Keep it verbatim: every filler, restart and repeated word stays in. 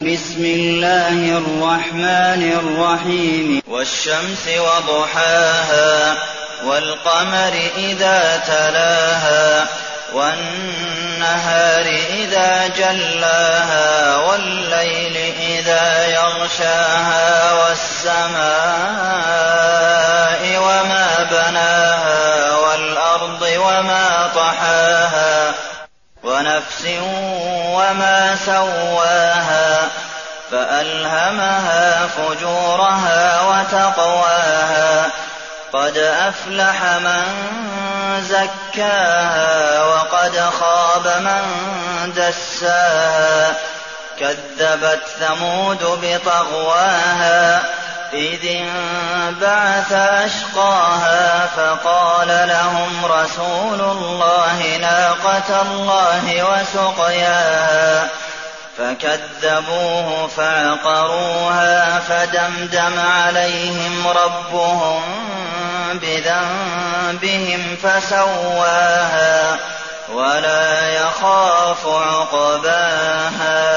بسم الله الرحمن الرحيم والشمس وضحاها والقمر إذا تلاها والنهار إذا جلاها والليل إذا يغشاها والسماء وما بناها والأرض وما طحاها ونفس وما سواها فألهمها فجورها وتقواها قد أفلح من زكاها وقد خاب من دساها كذبت ثمود بطغواها إذ انبعث أشقاها فقال لهم رسول الله ناقة الله وسقياها فكذبوه فعقروها فدمدم عليهم ربهم بذنبهم فسواها ولا يخاف عقباها